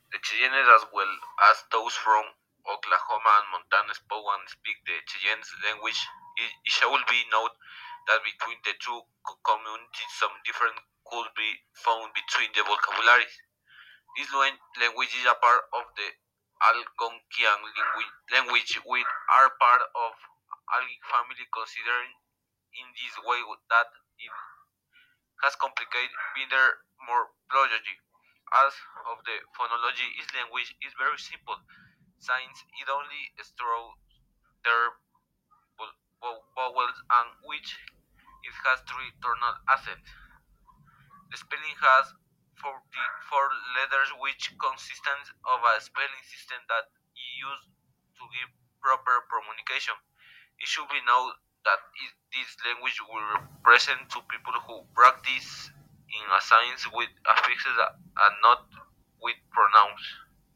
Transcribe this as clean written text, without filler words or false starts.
The Cheyennes, as well as those from Oklahoma and Montana, spoke and speak the Cheyenne language. It shall be noted that between the two communities, some difference could be found between the vocabularies. This language is a part of the Algonquian language, which are part of Algonquian family, considering in this way that it has complicated binder morphology. As of the phonology, its language is very simple, since it only throws their vowels and which it has three tonal accents. The spelling has 44 letters which consists of a spelling system that is used to give proper communication. It should be known that this language will represent to people who practice in a science with affixes and not with pronouns.